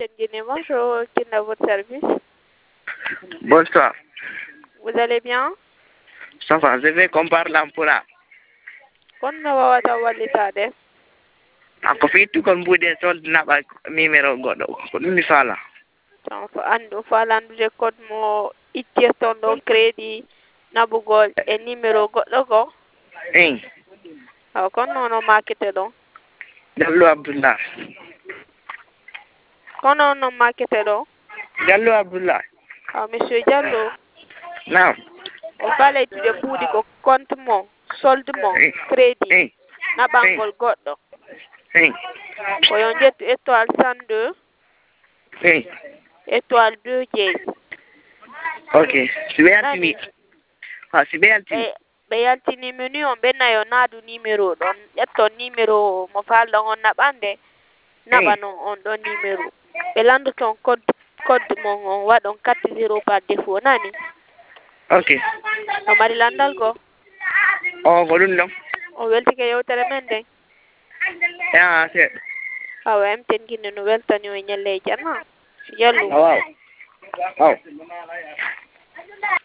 Guinée, bonjour, qui est à votre service? Bonsoir. Vous allez bien? Ça va, je vais comparer l'emploi. Kon no wawata wallitade? Ako fitu kon bude solde naɓa numéro goɗɗo ko ɗum mi faala. Tan fo andu falandude code mo ittirton ɗo crédit nabugol e numéro goɗɗo ko? Eyi. Aw kon nono makete ɗon? Diallo Abdoullah. Kono non makete ɗo? Diallo Abdoullah. Aw monsieur Diallo, Naam. o faleytude ɓuuɗi ko compte mo solde mo Eyi. crédit Eyi. naɓangol goɗɗo Eyi. ko yo jettu étoile 102 Eyi. étoile 2 jeeyi. Ok. Si ɓe yaltini. Ha si ɓe yaltini. ɓe yaltinimi ni on ɓe nayo naadu numéro ɗon ƴetton numéro mo falɗon on naɓande naɓa non on ɗon numéro ɓe landoton code mon on waɗon 40 par défaut nani. Ok. o mari landal go O ko ɗum ɗon. o weltike yewtere men nden. Seeɗa. awa emten Guinée no weltani o e ñalle e janna Diallo. Waaw. Waaw.